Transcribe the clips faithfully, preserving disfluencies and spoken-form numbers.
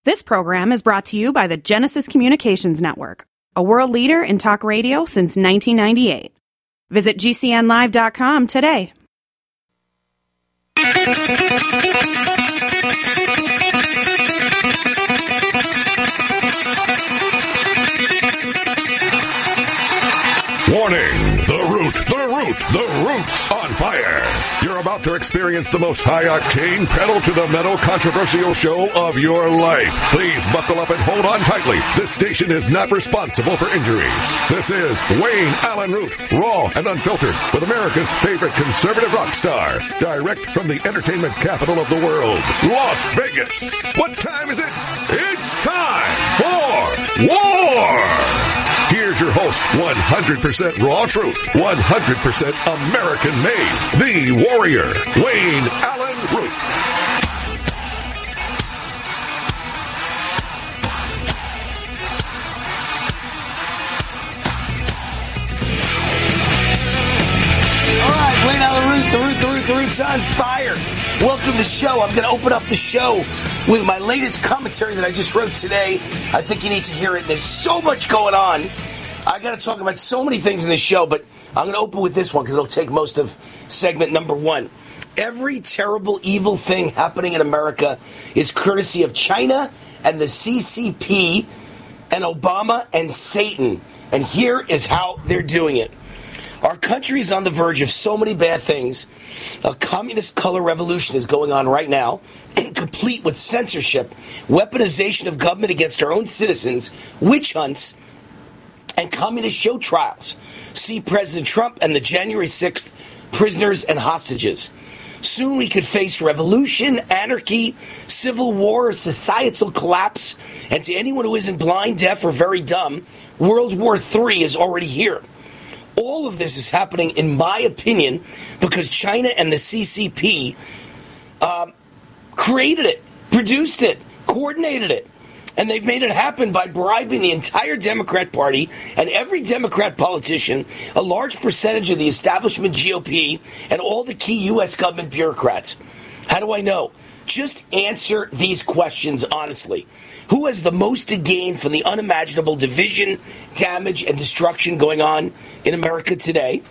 This program is brought to you by the Genesis Communications Network, a world leader in talk radio since nineteen ninety-eight. Visit G C N live dot com today. Warning! The Root, the Root, the Root's on fire. You're about to experience the most high-octane, pedal-to-the-metal controversial show of your life. Please buckle up and hold on tightly. This station is not responsible for injuries. This is Wayne Allen Root, raw and unfiltered, with America's favorite conservative rock star. Direct from the entertainment capital of the world, Las Vegas. What time is it? It's time for war! Here's your host, one hundred percent raw truth, one hundred percent American-made, the warrior, Wayne Allen Root. All right, Wayne Allen Root, the Root, the Root, the Root's on fire. Welcome to the show. I'm going to open up the show with my latest commentary that I just wrote today. I think you need to hear it. There's so much going on. I got to talk about so many things in this show, but I'm going to open with this one because it'll take most of segment number one. Every terrible, evil thing happening in America is courtesy of China and the C C P and Obama and Satan. And here is how they're doing it. Our country is on the verge of so many bad things. A communist color revolution is going on right now, complete with censorship, weaponization of government against our own citizens, witch hunts, and communist show trials. See President Trump and the January sixth prisoners and hostages. Soon we could face revolution, anarchy, civil war, societal collapse, and to anyone who isn't blind, deaf, or very dumb, World War Three is already here. All of this is happening, in my opinion, because China and the C C P um, created it, produced it, coordinated it. And they've made it happen by bribing the entire Democrat Party and every Democrat politician, a large percentage of the establishment G O P, and all the key U S government bureaucrats. How do I know? Just answer these questions honestly. Who has the most to gain from the unimaginable division, damage, and destruction going on in America today?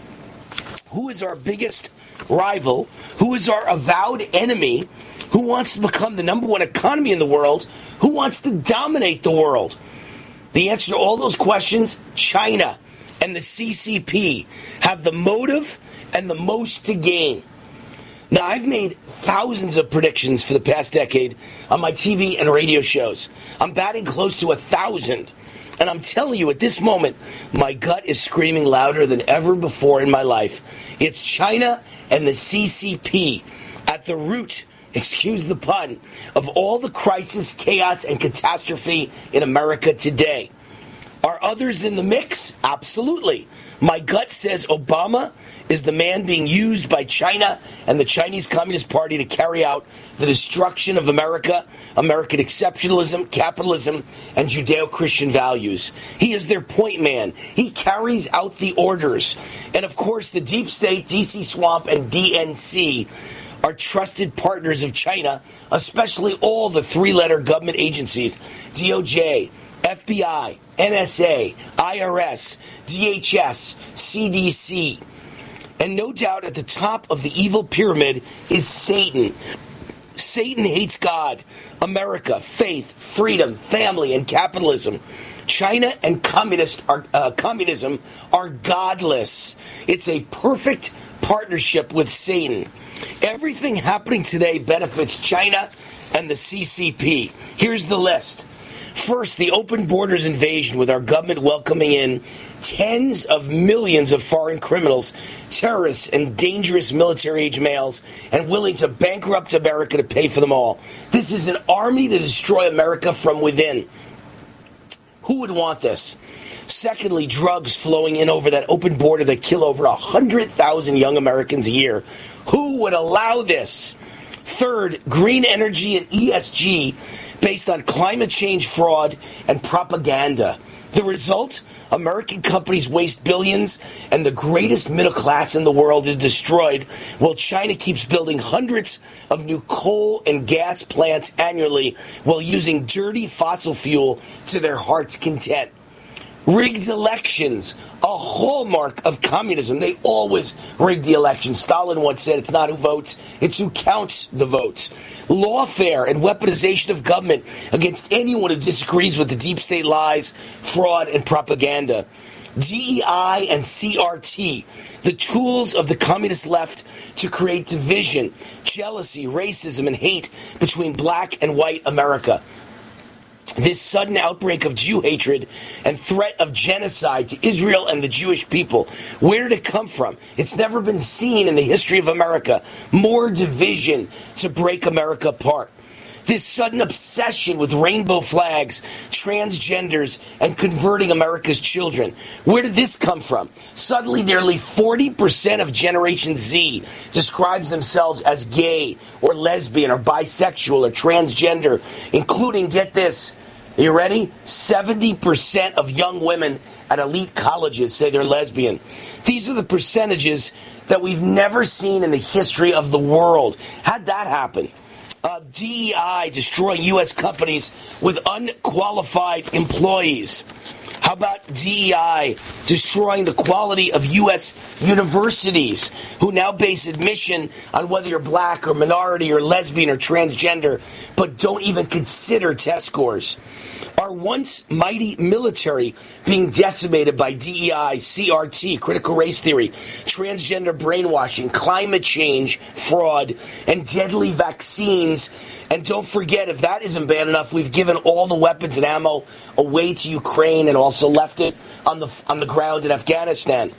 Who is our biggest rival? Who is our avowed enemy? Who wants to become the number one economy in the world? Who wants to dominate the world? The answer to all those questions, China and the C C P have the motive and the most to gain. Now, I've made thousands of predictions for the past decade on my T V and radio shows. I'm batting close to a thousand. And I'm telling you, at this moment, my gut is screaming louder than ever before in my life. It's China and the C C P at the root, excuse the pun, of all the crisis, chaos, and catastrophe in America today. Are others in the mix? Absolutely. My gut says Obama is the man being used by China and the Chinese Communist Party to carry out the destruction of America, American exceptionalism, capitalism, and Judeo-Christian values. He is their point man. He carries out the orders. And of course, the deep state, D C Swamp, and D N C are trusted partners of China, especially all the three-letter government agencies, D O J, F B I, N S A, I R S, D H S, C D C. And no doubt at the top of the evil pyramid is Satan. Satan hates God, America, faith, freedom, family, and capitalism. China and communist are, uh, communism are godless. It's a perfect partnership with Satan. Everything happening today benefits China and the C C P. Here's the list. First, the open borders invasion, with our government welcoming in tens of millions of foreign criminals, terrorists, and dangerous military-age males, and willing to bankrupt America to pay for them all. This is an army to destroy America from within. Who would want this? Secondly, drugs flowing in over that open border that kill over one hundred thousand young Americans a year. Who would allow this? Third, green energy and E S G based on climate change fraud and propaganda. The result? American companies waste billions and the greatest middle class in the world is destroyed while China keeps building hundreds of new coal and gas plants annually while using dirty fossil fuel to their heart's content. Rigged elections, a hallmark of communism. They always rig the elections. Stalin once said it's not who votes, it's who counts the votes. Lawfare and weaponization of government against anyone who disagrees with the deep state lies, fraud, and propaganda. D E I and C R T, the tools of the communist left to create division, jealousy, racism, and hate between black and white America. This sudden outbreak of Jew hatred and threat of genocide to Israel and the Jewish people, where did it come from? It's never been seen in the history of America. More division to break America apart. This sudden obsession with rainbow flags, transgenders, and converting America's children. Where did this come from? Suddenly, nearly forty percent of Generation Z describes themselves as gay or lesbian or bisexual or transgender, including, get this, are you ready? seventy percent of young women at elite colleges say they're lesbian. These are the percentages that we've never seen in the history of the world. How'd that happen? Uh, D E I destroying U S companies with unqualified employees. How about D E I destroying the quality of U S universities who now base admission on whether you're black or minority or lesbian or transgender, but don't even consider test scores? Our once mighty military being decimated by D E I, C R T, critical race theory, transgender brainwashing, climate change, fraud, and deadly vaccines. And don't forget, if that isn't bad enough, we've given all the weapons and ammo away to Ukraine and also left it on the on the ground in Afghanistan.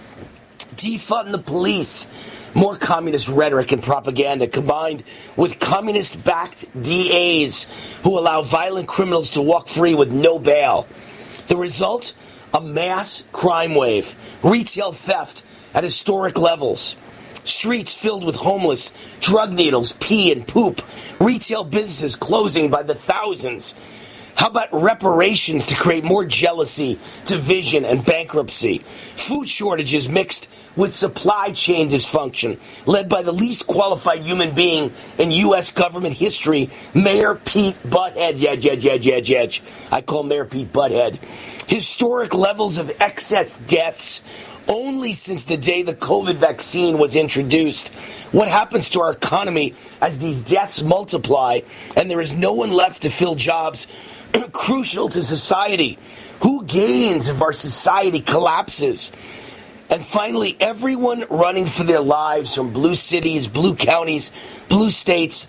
Defund the police. More communist rhetoric and propaganda combined with communist-backed D As who allow violent criminals to walk free with no bail. The result? A mass crime wave, retail theft at historic levels, streets filled with homeless, drug needles, pee and poop, retail businesses closing by the thousands. How about reparations to create more jealousy, division, and bankruptcy? Food shortages mixed with supply chain dysfunction, led by the least qualified human being in U S government history, Mayor Pete Butthead. Yeah, yeah, yeah, yeah, yeah. I call Mayor Pete Butthead. Historic levels of excess deaths only since the day the COVID vaccine was introduced. What happens to our economy as these deaths multiply and there is no one left to fill jobs crucial to society? Who gains if our society collapses? And finally, everyone running for their lives from blue cities, blue counties, blue states,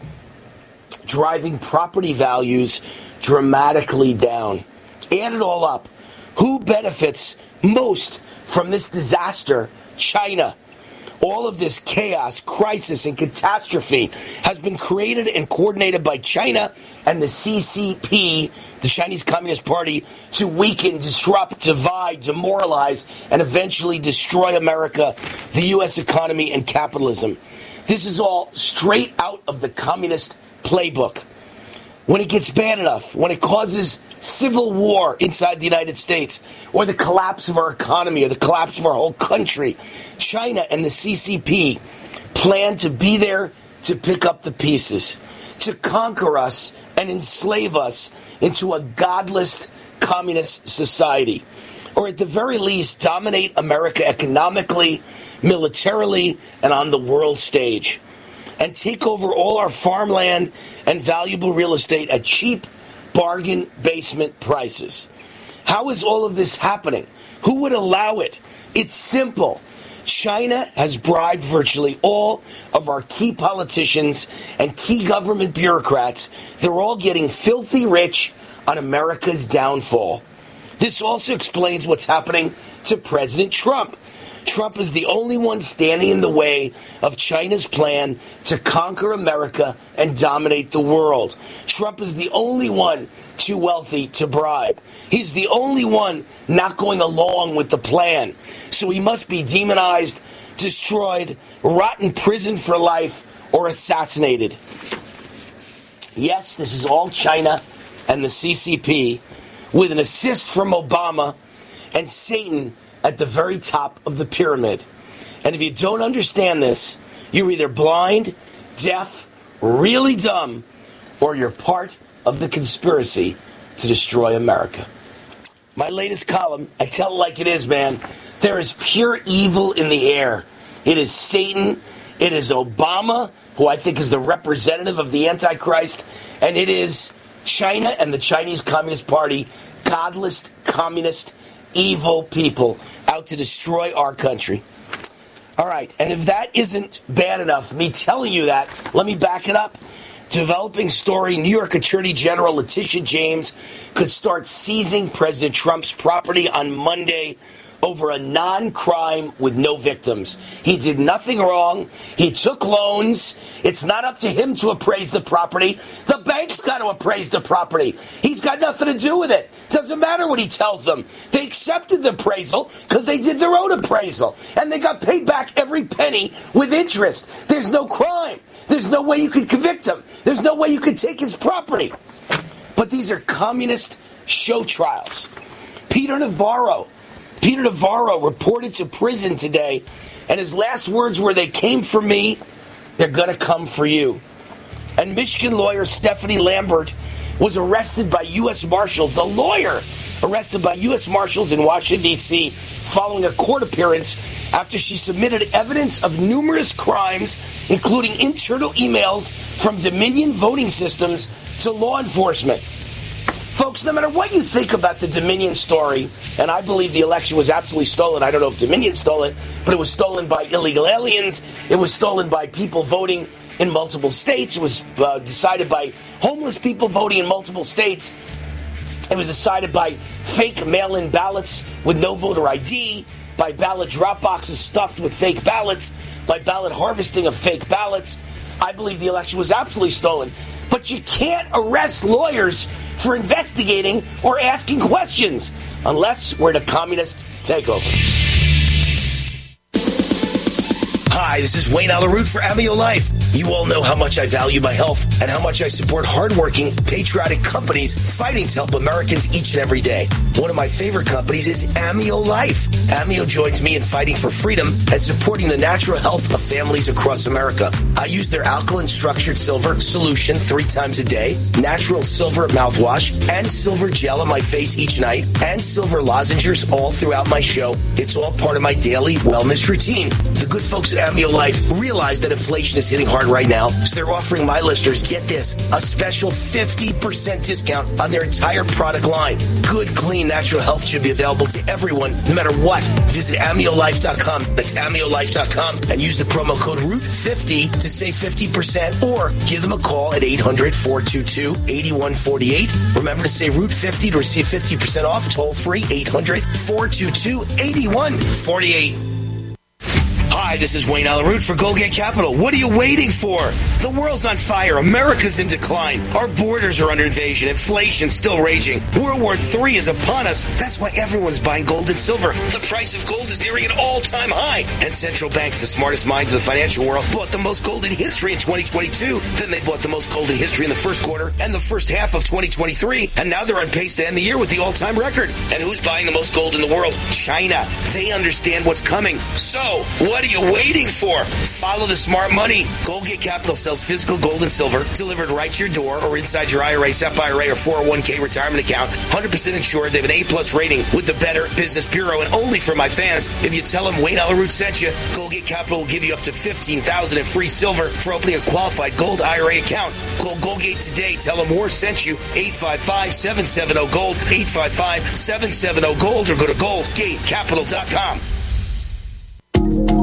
driving property values dramatically down. Add it all up. Who benefits most from this disaster? China. All of this chaos, crisis, and catastrophe has been created and coordinated by China and the C C P, the Chinese Communist Party, to weaken, disrupt, divide, demoralize, and eventually destroy America, the U S economy, and capitalism. This is all straight out of the communist playbook. When it gets bad enough, when it causes civil war inside the United States, or the collapse of our economy, or the collapse of our whole country, China and the C C P plan to be there to pick up the pieces, to conquer us and enslave us into a godless communist society, or at the very least dominate America economically, militarily, and on the world stage, and take over all our farmland and valuable real estate at cheap bargain basement prices. How is all of this happening? Who would allow it? It's simple. China has bribed virtually all of our key politicians and key government bureaucrats. They're all getting filthy rich on America's downfall. This also explains what's happening to President Trump. Trump is the only one standing in the way of China's plan to conquer America and dominate the world. Trump is the only one too wealthy to bribe. He's the only one not going along with the plan. So he must be demonized, destroyed, rot in prison for life, or assassinated. Yes, this is all China and the C C P, with an assist from Obama and Satan at the very top of the pyramid. And if you don't understand this, you're either blind, deaf, really dumb, or you're part of the conspiracy to destroy America. My latest column, I tell it like it is, man. There is pure evil in the air. It is Satan. It is Obama, who I think is the representative of the Antichrist. And it is China and the Chinese Communist Party, godless, communist, evil people out to destroy our country. All right, and if that isn't bad enough, me telling you that, let me back it up. Developing story, New York Attorney General Letitia James could start seizing President Trump's property on Monday over a non-crime with no victims. He did nothing wrong. He took loans. It's not up to him to appraise the property. The bank's got to appraise the property. He's got nothing to do with it. Doesn't matter what he tells them. They accepted the appraisal because they did their own appraisal. And they got paid back every penny with interest. There's no crime. There's no way you could convict him. There's no way you could take his property. But these are communist show trials. Peter Navarro. Peter Navarro reported to prison today, and his last words were, "They came for me, they're going to come for you." And Michigan lawyer Stephanie Lambert was arrested by U S Marshals, the lawyer arrested by U S Marshals in Washington, D C, following a court appearance after she submitted evidence of numerous crimes, including internal emails from Dominion voting systems to law enforcement. Folks, no matter what you think about the Dominion story, and I believe the election was absolutely stolen. I don't know if Dominion stole it, but it was stolen by illegal aliens. It was stolen by people voting in multiple states. It was uh, decided by homeless people voting in multiple states. It was decided by fake mail-in ballots with no voter I D, by ballot drop boxes stuffed with fake ballots, by ballot harvesting of fake ballots. I believe the election was absolutely stolen. But you can't arrest lawyers for investigating or asking questions unless we're in a communist takeover. Hi, this is Wayne Allyn Root for Amio Life. You all know how much I value my health and how much I support hardworking, patriotic companies fighting to help Americans each and every day. One of my favorite companies is Amio Life. Amio joins me in fighting for freedom and supporting the natural health of families across America. I use their alkaline structured silver solution three times a day, natural silver mouthwash, and silver gel on my face each night, and silver lozenges all throughout my show. It's all part of my daily wellness routine. The good folks at Amio Life realize that inflation is hitting hard right now, so they're offering my listeners, get this, a special fifty percent discount on their entire product line. Good, clean, natural health should be available to everyone, no matter what. Visit amio life dot com. That's amio life dot com and use the promo code root fifty to save fifty percent, or give them a call at eight hundred, four two two, eight one four eight. Remember to say root fifty to receive fifty percent off, toll free, eight hundred, four two two, eight one four eight. Hi, this is Wayne Allyn Root for Goldgate Capital. What are you waiting for? The world's on fire. America's in decline. Our borders are under invasion. Inflation's still raging. World War Three is upon us. That's why everyone's buying gold and silver. The price of gold is nearing an all-time high. And central banks, the smartest minds of the financial world, bought the most gold in history in twenty twenty-two. Then they bought the most gold in history in the first quarter and the first half of twenty twenty-three. And now they're on pace to end the year with the all-time record. And who's buying the most gold in the world? China. They understand what's coming. So, what are you waiting for? Follow the smart money. Goldgate Capital sells physical gold and silver delivered right to your door or inside your I R A, S E P I R A, or four oh one k retirement account. one hundred percent insured. They have an A-plus rating with the Better Business Bureau. And only for my fans, if you tell them Wayne Allyn Root sent you, Goldgate Capital will give you up to fifteen thousand dollars in free silver for opening a qualified gold I R A account. Call Goldgate today. Tell them Moore sent you. eight five five, seven seven zero, GOLD. eight five five, seven seven zero, GOLD. Or go to goldgate capital dot com.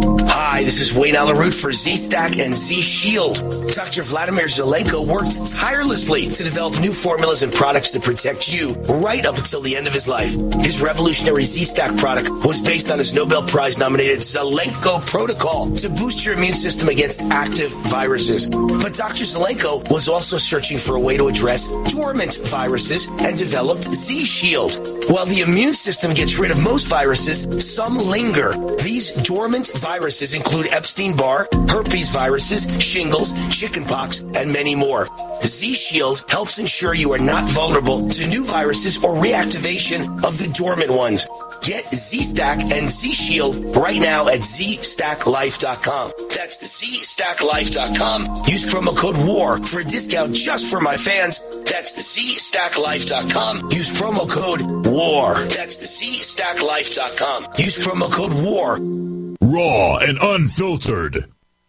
Hi, this is Wayne Allyn Root for Z-Stack and Z-Shield. Doctor Vladimir Zelenko worked tirelessly to develop new formulas and products to protect you right up until the end of his life. His revolutionary Z-Stack product was based on his Nobel Prize-nominated Zelenko protocol to boost your immune system against active viruses. But Doctor Zelenko was also searching for a way to address dormant viruses and developed Z-Shield. While the immune system gets rid of most viruses, some linger. These dormant viruses include Epstein-Barr, herpes viruses, shingles, chickenpox, and many more. Z-Shield helps ensure you are not vulnerable to new viruses or reactivation of the dormant ones. Get Z-Stack and Z-Shield right now at Z Stack Life dot com. That's Z Stack Life dot com. Use promo code WAR for a discount just for my fans. That's Z Stack Life dot com. Use promo code WAR. That's Z Stack Life dot com. Use promo code WAR. Raw and unfiltered.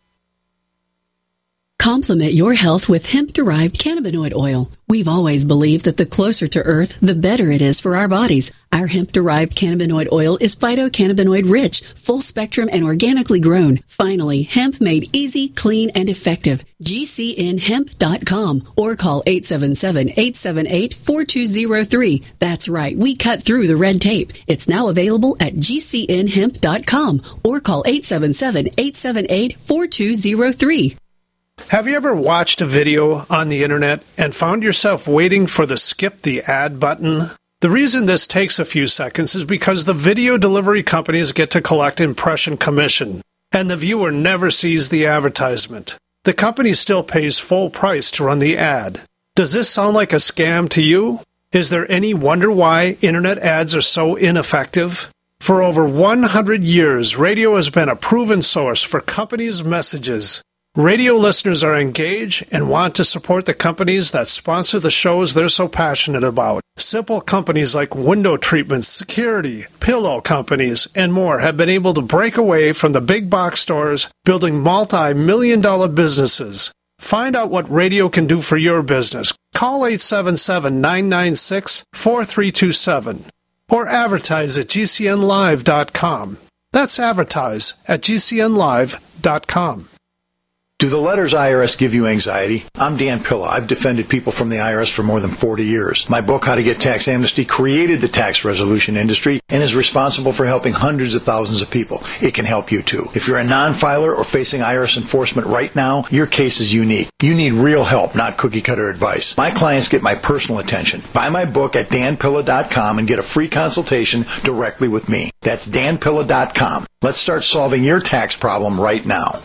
Complement your health with hemp-derived cannabinoid oil. We've always believed that the closer to Earth, the better it is for our bodies. Our hemp-derived cannabinoid oil is phytocannabinoid-rich, full-spectrum, and organically grown. Finally, hemp made easy, clean, and effective. G C N hemp dot com or call eight seven seven, eight seven eight, four two zero three. That's right, we cut through the red tape. It's now available at G C N hemp dot com or call eight seven seven, eight seven eight, four two zero three. Have you ever watched a video on the internet and found yourself waiting for the skip the ad button? The reason this takes a few seconds is because the video delivery companies get to collect impression commission, and the viewer never sees the advertisement. The company still pays full price to run the ad. Does this sound like a scam to you? Is there any wonder why internet ads are so ineffective? For over one hundred years, radio has been a proven source for companies' messages. Radio listeners are engaged and want to support the companies that sponsor the shows they're so passionate about. Simple companies like window treatments, security, pillow companies, and more have been able to break away from the big box stores, building multi-million dollar businesses. Find out what radio can do for your business. Call eight seven seven, nine nine six, four three two seven or advertise at G C N live dot com. That's advertise at G C N live dot com. Do the letters I R S give you anxiety? I'm Dan Pilla. I've defended people from the I R S for more than forty years. My book, How to Get Tax Amnesty, created the tax resolution industry and is responsible for helping hundreds of thousands of people. It can help you too. If you're a non-filer or facing I R S enforcement right now, your case is unique. You need real help, not cookie-cutter advice. My clients get my personal attention. Buy my book at Dan Pilla dot com and get a free consultation directly with me. That's Dan Pilla dot com. Let's start solving your tax problem right now.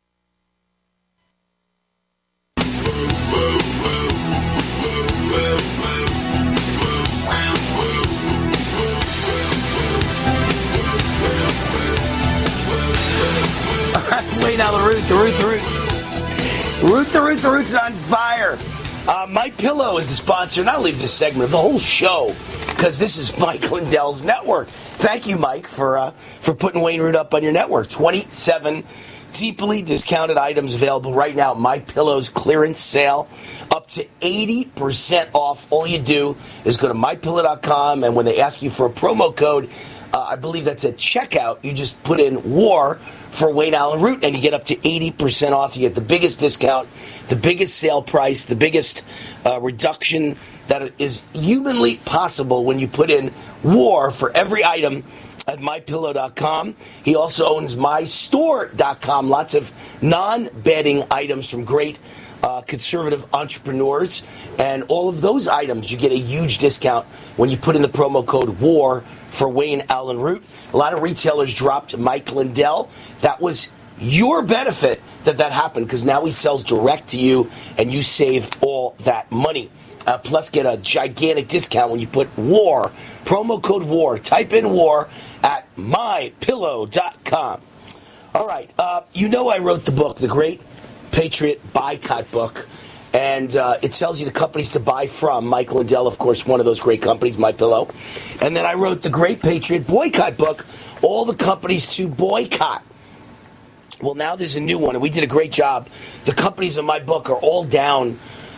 Wayne Allyn Root, the Root, the Root. Root, the Root, the Root's on fire. Uh, My Pillow is the sponsor, not only of this segment, of the whole show, because this is Mike Lindell's network. Thank you, Mike, for uh, for putting Wayne Root up on your network. twenty-seven deeply discounted items available right now. My Pillow's clearance sale, up to eighty percent off. All you do is go to my pillow dot com, and when they ask you for a promo code, uh, I believe that's at checkout, you just put in WAR for Wayne Allyn Root, and you get up to eighty percent off. You get the biggest discount, the biggest sale price, the biggest uh, reduction that is humanly possible when you put in WAR for every item at my pillow dot com. He also owns my store dot com. Lots of non-bedding items from great uh, conservative entrepreneurs. And all of those items, you get a huge discount when you put in the promo code WAR for Wayne Allyn Root. A lot of retailers dropped Mike Lindell. That was your benefit that that happened, because now he sells direct to you and you save all that money. Uh, plus, get a gigantic discount when you put WAR, promo code WAR. Type in WAR at my pillow dot com. All right. Uh, you know I wrote the book, The Great Patriot Boycott Book, and uh, it tells you the companies to buy from. Mike Lindell, of course, one of those great companies, My Pillow. And then I wrote The Great Patriot Boycott Book, all the companies to boycott. Well, now there's a new one, and we did a great job. The companies in my book are all down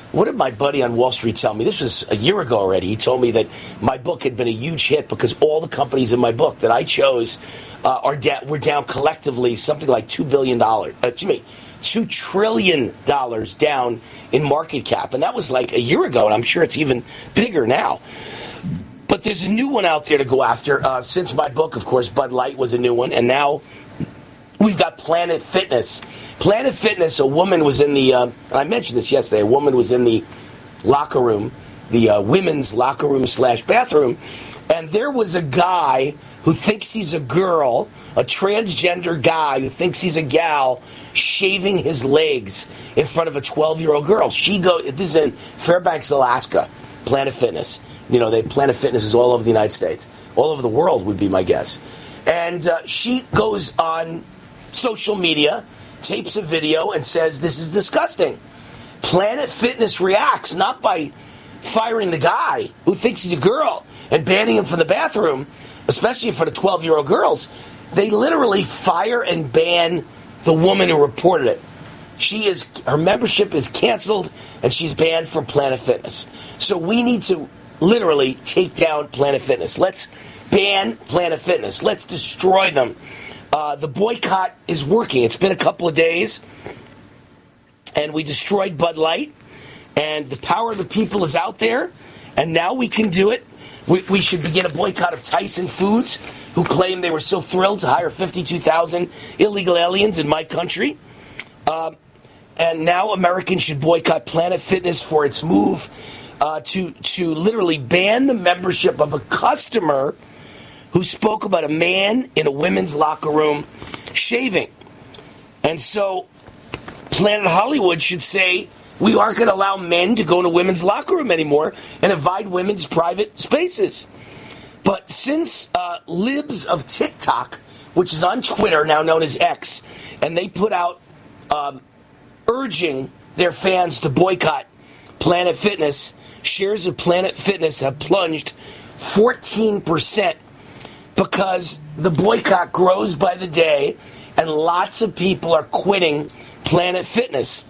what did my buddy on Wall Street tell me? This was a year ago already. He told me that my book had been a huge hit because all the companies in my book that I chose uh, are da- were down collectively something like two billion dollars. Uh, excuse me, two trillion dollars down in market cap. And that was like a year ago, and I'm sure it's even bigger now. But there's a new one out there to go after. Uh, since my book, of course, Bud Light was a new one, and now we've got Planet Fitness. Planet Fitness, a woman was in the, uh, I mentioned this yesterday, a woman was in the locker room, the uh, women's locker room slash bathroom, and there was a guy who thinks he's a girl, a transgender guy who thinks he's a gal, shaving his legs in front of a twelve-year-old girl. She go. This is in Fairbanks, Alaska, Planet Fitness. You know, they Planet Fitness is all over the United States. All over the world would be my guess. And uh, she goes on social media, tapes a video, and says, this is disgusting. Planet Fitness reacts not by firing the guy who thinks he's a girl and banning him from the bathroom, especially for the twelve-year-old girls. They literally fire and ban the woman who reported it. She is, her membership is canceled, and she's banned from Planet Fitness. So we need to literally take down Planet Fitness. Let's ban Planet Fitness. Let's destroy them. Uh, the boycott is working. It's been a couple of days, and we destroyed Bud Light, and the power of the people is out there, and now we can do it. We, we should begin a boycott of Tyson Foods, who claimed they were so thrilled to hire fifty-two thousand illegal aliens in my country. Uh, and now Americans should boycott Planet Fitness for its move uh, to, to literally ban the membership of a customer who spoke about a man in a women's locker room shaving. And so Planet Hollywood should say, we aren't going to allow men to go in a women's locker room anymore and invade women's private spaces. But since uh, Libs of TikTok, which is on Twitter, now known as X, and they put out um, urging their fans to boycott Planet Fitness, shares of Planet Fitness have plunged fourteen percent because the boycott grows by the day and lots of people are quitting Planet Fitness.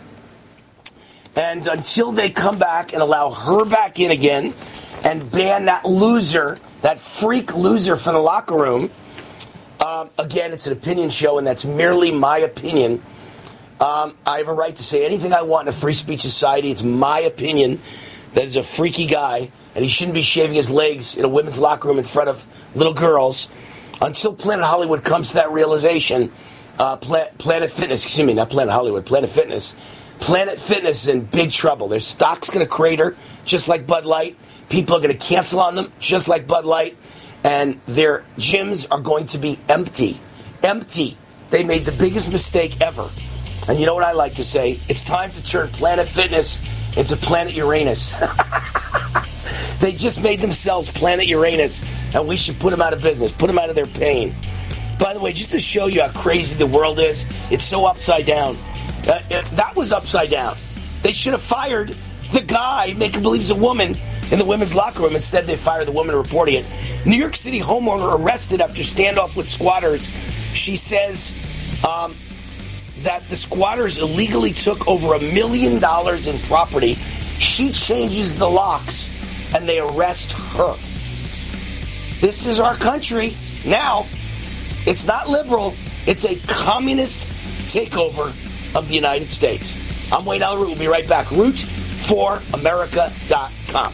And until they come back and allow her back in again and ban that loser, that freak loser from the locker room, um, again, it's an opinion show, and that's merely my opinion. Um, I have a right to say anything I want in a free speech society. It's my opinion that he's a freaky guy, and he shouldn't be shaving his legs in a women's locker room in front of little girls. Until Planet Hollywood comes to that realization, uh, Pla- Planet Fitness, excuse me, not Planet Hollywood, Planet Fitness, Planet Fitness is in big trouble. Their stock's going to crater, just like Bud Light. People are going to cancel on them, just like Bud Light. And their gyms are going to be empty. Empty. They made the biggest mistake ever. And you know what I like to say? It's time to turn Planet Fitness into Planet Uranus. They just made themselves Planet Uranus, and we should put them out of business, put them out of their pain. By the way, just to show you how crazy the world is, it's so upside down. Uh, it, that was upside down. They should have fired the guy making believe he's a woman in the women's locker room. Instead, they fired the woman reporting it. New York City homeowner arrested after standoff with squatters. She says um, that the squatters illegally took over a million dollars in property. She changes the locks, and they arrest her. This is our country now. It's not liberal. It's a communist takeover of the United States. I'm Wayne Allyn Root. We'll be right back. root for america dot com.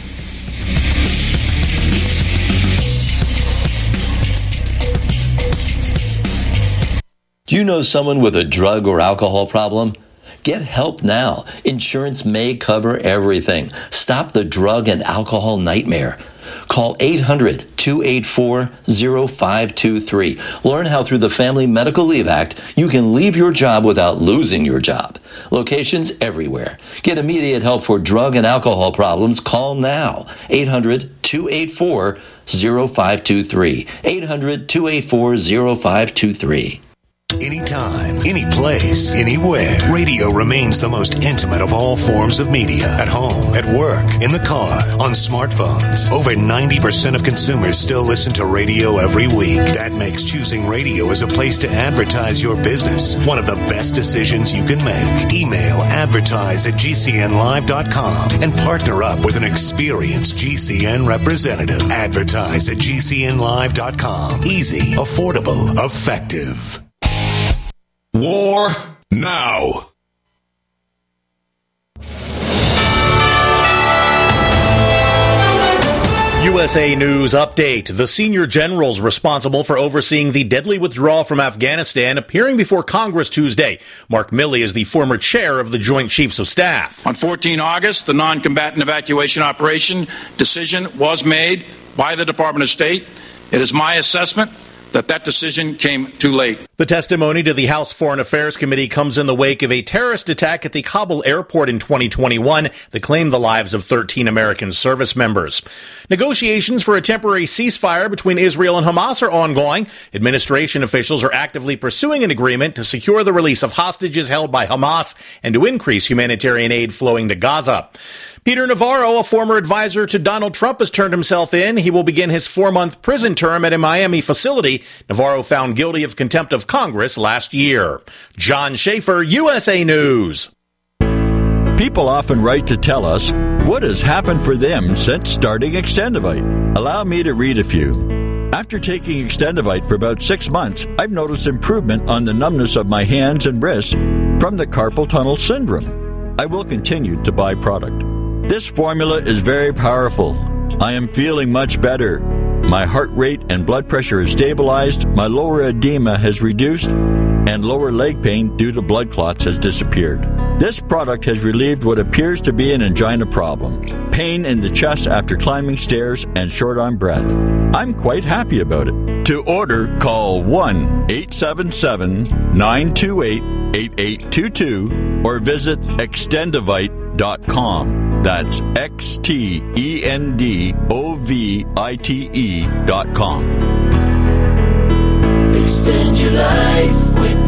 Do you know someone with a drug or alcohol problem? Get help now. Insurance may cover everything. Stop the drug and alcohol nightmare. Call eight hundred, two eight four, zero five two three. Learn how through the Family Medical Leave Act you can leave your job without losing your job. Locations everywhere. Get immediate help for drug and alcohol problems. Call now. eight hundred, two eight four, zero five two three. eight hundred, two eight four, zero five two three. Anytime, any place, anywhere. Radio remains the most intimate of all forms of media. At home, at work, in the car, on smartphones. Over ninety percent of consumers still listen to radio every week. That makes choosing radio as a place to advertise your business one of the best decisions you can make. Email advertise at G C N live dot com and partner up with an experienced G C N representative. Advertise at G C N live dot com. Easy, affordable, effective. War now. U S A News Update. The senior generals responsible for overseeing the deadly withdrawal from Afghanistan appearing before Congress Tuesday. Mark Milley is the former chair of the Joint Chiefs of Staff. On the fourteenth of August, the non-combatant evacuation operation decision was made by the Department of State. It is my assessment that that decision came too late. The testimony to the House Foreign Affairs Committee comes in the wake of a terrorist attack at the Kabul airport in twenty twenty-one that claimed the lives of thirteen American service members. Negotiations for a temporary ceasefire between Israel and Hamas are ongoing. Administration officials are actively pursuing an agreement to secure the release of hostages held by Hamas and to increase humanitarian aid flowing to Gaza. Peter Navarro, a former advisor to Donald Trump, has turned himself in. He will begin his four-month prison term at a Miami facility. Navarro found guilty of contempt of Congress last year. John Schaefer, U S A News. People often write to tell us what has happened for them since starting Extendivite. Allow me to read a few. After taking Extendivite for about six months, I've noticed improvement on the numbness of my hands and wrists from the carpal tunnel syndrome. I will continue to buy product. This formula is very powerful. I am feeling much better. My heart rate and blood pressure is stabilized, my lower edema has reduced, and lower leg pain due to blood clots has disappeared. This product has relieved what appears to be an angina problem, pain in the chest after climbing stairs, and short on breath. I'm quite happy about it. To order, call one eight seven seven, nine two eight, eight eight two two or visit extendivite dot com. That's X T E N D O V I T E dot com. Extend your life with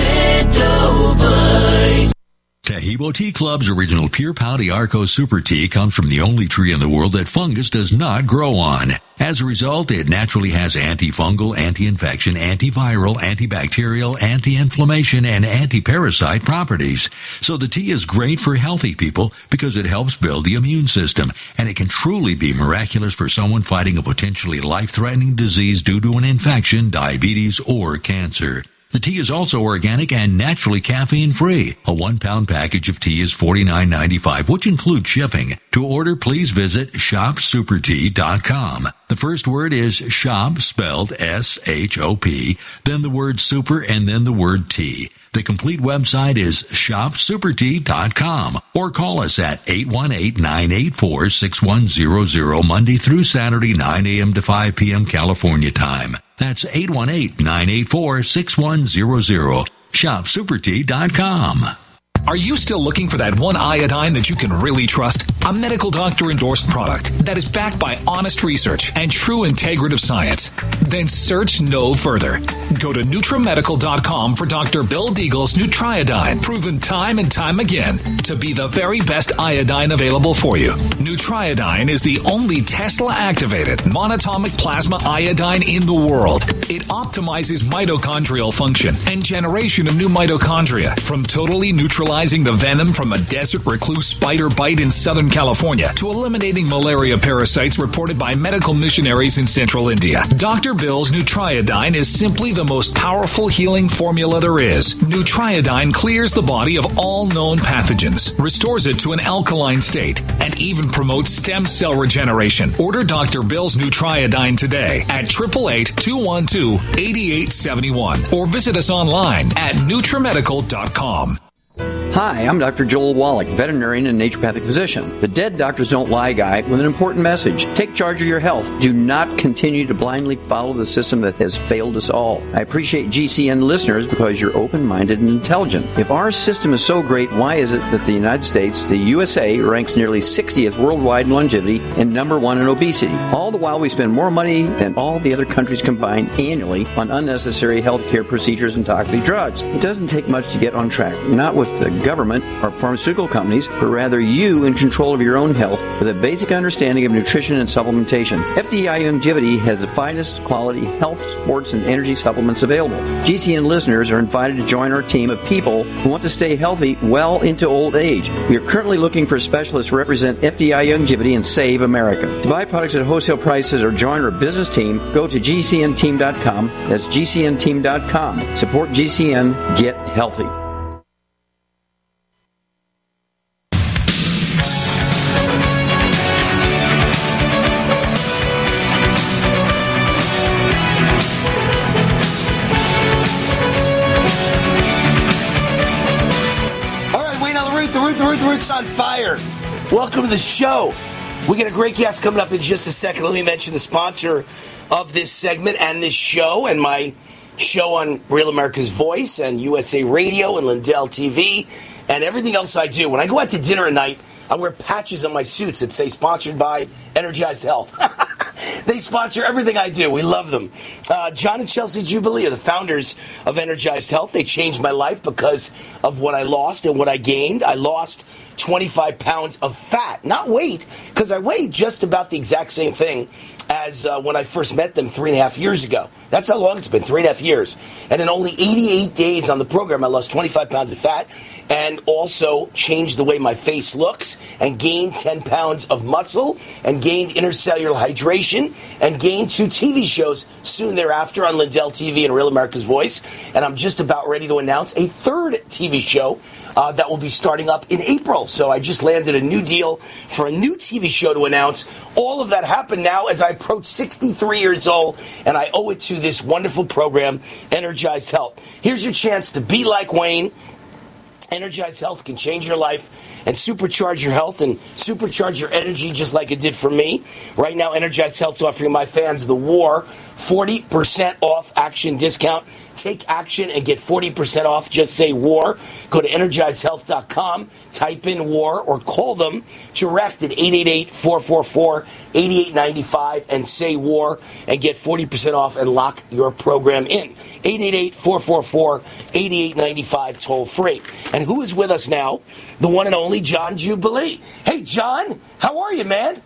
Extendovite. Tahibo Tea Club's original Pure Pau d'Arco Super Tea comes from the only tree in the world that fungus does not grow on. As a result, it naturally has antifungal, anti-infection, antiviral, antibacterial, anti-inflammation, and anti-parasite properties. So the tea is great for healthy people because it helps build the immune system, and it can truly be miraculous for someone fighting a potentially life-threatening disease due to an infection, diabetes, or cancer. The tea is also organic and naturally caffeine-free. A one-pound package of tea is forty-nine ninety-five, which includes shipping. To order, please visit shop super tea dot com. The first word is shop, spelled S H O P, then the word super, and then the word tea. The complete website is shop super tea dot com or call us at eight one eight, nine eight four, six one zero zero Monday through Saturday, nine a.m. to five p.m. California time. That's eight one eight, nine eight four, six one zero zero. shop super tea dot com. Are you still looking for that one iodine that you can really trust? A medical doctor endorsed product that is backed by honest research and true integrative science? Then search no further. Go to NutriMedical dot com for Doctor Bill Deagle's Nutriodine, proven time and time again to be the very best iodine available for you. Nutriodine is the only Tesla-activated monatomic plasma iodine in the world. It optimizes mitochondrial function and generation of new mitochondria from totally neutralizing the venom from a desert recluse spider bite in Southern California to eliminating malaria parasites reported by medical missionaries in central India. Doctor Bill's Nutriodine is simply the most powerful healing formula there is. Nutriodine clears the body of all known pathogens, restores it to an alkaline state, and even promotes stem cell regeneration. Order Doctor Bill's Nutriodine today at eight eight eight, two one two, eight eight seven one or visit us online at NutriMedical dot com. Hi, I'm Doctor Joel Wallach, veterinarian and naturopathic physician. The Dead Doctors Don't Lie guy with an important message. Take charge of your health. Do not continue to blindly follow the system that has failed us all. I appreciate G C N listeners because you're open-minded and intelligent. If our system is so great, why is it that the United States, the U S A, ranks nearly sixtieth worldwide in longevity and number one in obesity? All the while we spend more money than all the other countries combined annually on unnecessary healthcare procedures and toxic drugs. It doesn't take much to get on track, not with the government or pharmaceutical companies, but rather you in control of your own health with a basic understanding of nutrition and supplementation. F D I Longevity has the finest quality health, sports, and energy supplements available. G C N listeners are invited to join our team of people who want to stay healthy well into old age. We are currently looking for specialists to represent F D I Longevity and save America. To buy products at wholesale prices or join our business team, go to G C N team dot com. That's G C N team dot com. Support G C N. Get healthy. Roots on Fire. Welcome to the show. We got a great guest coming up in just a second. Let me mention the sponsor of this segment and this show and my show on Real America's Voice and U S A Radio and Lindell T V and everything else I do. When I go out to dinner at night, I wear patches on my suits that say sponsored by Energized Health. They sponsor everything I do. We love them. Uh, John and Chelsea Jubilee are the founders of Energized Health. They changed my life because of what I lost and what I gained. I lost twenty-five pounds of fat, not weight, because I weighed just about the exact same thing as uh, when I first met them three and a half years ago. That's how long it's been, three and a half years. And in only eighty-eight days on the program, I lost twenty-five pounds of fat and also changed the way my face looks and gained ten pounds of muscle and gained intercellular hydration and gained two T V shows soon thereafter on Lindell T V and Real America's Voice. And I'm just about ready to announce a third T V show uh, that will be starting up in April. So I just landed a new deal for a new T V show to announce. All of that happened now as I approach sixty-three years old, and I owe it to this wonderful program, Energized Health. Here's your chance to be like Wayne. Energized Health can change your life and supercharge your health and supercharge your energy just like it did for me. Right now, Energized Health is offering my fans the War forty percent off action discount. Take action and get forty percent off. Just say WAR. Go to energized health dot com, type in WAR, or call them direct at eight eight eight, four four four, eight eight nine five and say WAR and get forty percent off and lock your program in. eight eight eight, four four four, eight eight nine five, toll free. And who is with us now? The one and only John Jubilee. Hey, John, how are you, man?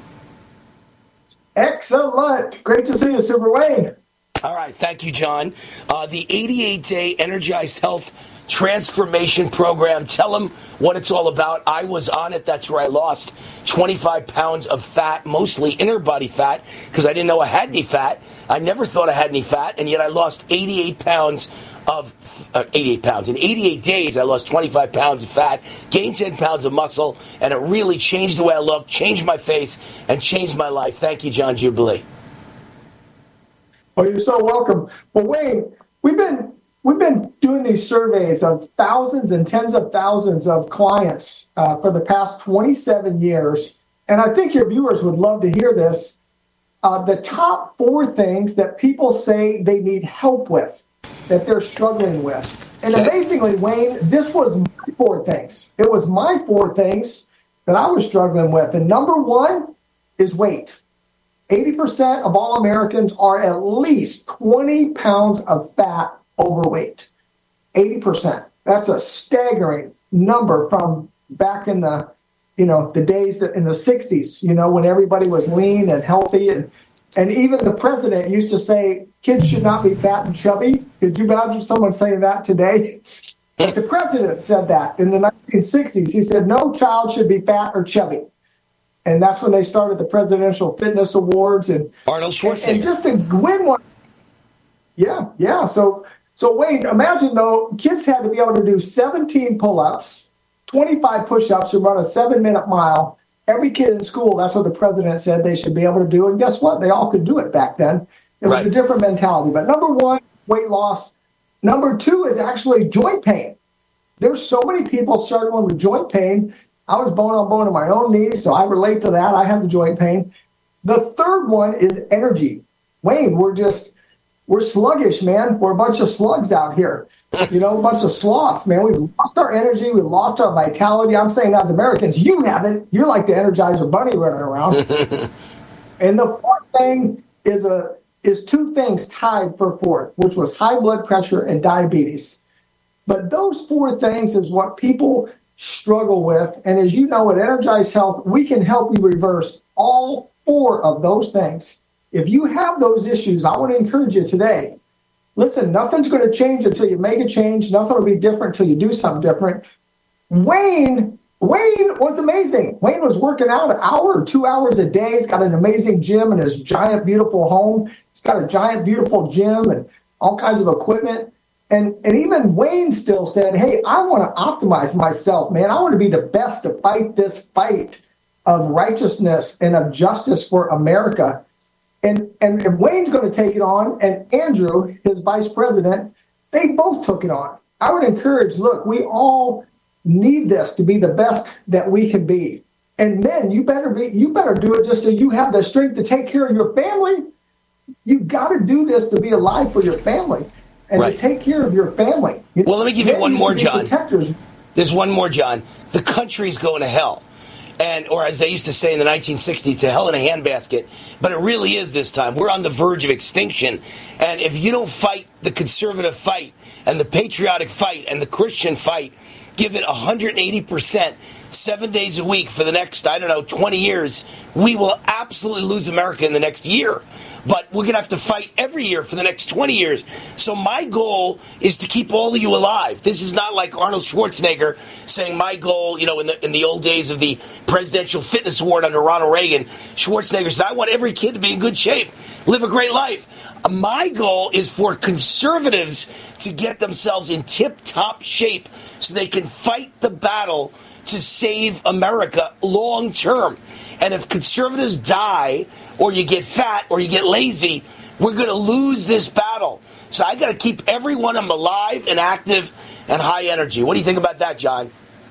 Excellent. Great to see you, Super Wayne. All right. Thank you, John. Uh, the eighty-eight day Energized Health Transformation Program. Tell them what it's all about. I was on it. That's where I lost twenty-five pounds of fat, mostly inner body fat, because I didn't know I had any fat. I never thought I had any fat, and yet I lost eighty-eight pounds of uh, eighty-eight pounds. In eighty-eight days, I lost twenty-five pounds of fat, gained ten pounds of muscle, and it really changed the way I look, changed my face, and changed my life. Thank you, John Jubilee. Oh, you're so welcome. Well, Wayne, we've been we've been doing these surveys of thousands and tens of thousands of clients uh, for the past twenty-seven years, and I think your viewers would love to hear this. Uh, the top four things that people say they need help with, that they're struggling with. And amazingly, Wayne, this was my four things. It was my four things that I was struggling with. And number one is weight. eighty percent of all Americans are at least twenty pounds of fat overweight. eighty percent. That's a staggering number from back in the, you know, the days in the sixties, you know, when everybody was lean and healthy. And, and even the president used to say kids should not be fat and chubby. Could you imagine someone saying that today? But the president said that in the nineteen sixties. He said no child should be fat or chubby. And that's when they started the Presidential Fitness Awards. And Arnold Schwarzenegger. And, and just to win one. Yeah, yeah. So, so Wayne, imagine, though, kids had to be able to do seventeen pull-ups, twenty-five push-ups, and run a seven-minute mile. Every kid in school, that's what the president said they should be able to do. And guess what? They all could do it back then. It was right. A different mentality. But number one, weight loss. Number two is actually joint pain. there's so many people struggling with joint pain. I was bone on bone in my own knees, so I relate to that. I have the joint pain. The third one is energy. Wayne, we're just, we're sluggish, man. We're a bunch of slugs out here. You know, a bunch of sloths, man. We've lost our energy. We've lost our vitality. I'm saying as Americans, you haven't. You're like the Energizer Bunny running around. And the fourth thing is a is two things tied for fourth, which was high blood pressure and diabetes. But those four things is what people struggle with. And as you know, at Energize Health, we can help you reverse all four of those things. If you have those issues, I want to encourage you today. Listen, nothing's going to change until you make a change. Nothing will be different until you do something different. Wayne, Wayne was amazing. Wayne was working out an hour or two hours a day. He's got an amazing gym in his giant, beautiful home. He's got a giant, beautiful gym and all kinds of equipment. And, and even Wayne still said, hey, I want to optimize myself, man. I want to be the best to fight this fight of righteousness and of justice for America. And, and if Wayne's going to take it on, and Andrew, his vice president, they both took it on. I would encourage, look, we all need this to be the best that we can be. And men, you better be, you better do it just so you have the strength to take care of your family. You've got to do this to be alive for your family and right. to take care of your family. Well, let me give you one more, John. Protectors. There's one more, John. The country's going to hell. And, or as they used to say in the nineteen sixties, to hell in a handbasket. But it really is this time. We're on the verge of extinction. And if you don't fight the conservative fight and the patriotic fight and the Christian fight, give it one hundred eighty percent, seven days a week for the next, I don't know, twenty years, we will absolutely lose America in the next year. But we're going to have to fight every year for the next twenty years. So my goal is to keep all of you alive. This is not like Arnold Schwarzenegger saying my goal, you know, in the in the old days of the Presidential Fitness Award under Ronald Reagan, Schwarzenegger said, I want every kid to be in good shape, live a great life. My goal is for conservatives to get themselves in tip-top shape so they can fight the battle to save America long term. And if conservatives die, or you get fat, or you get lazy, we're going to lose this battle. So I got to keep every one of them alive and active and high energy. What do you think about that, John?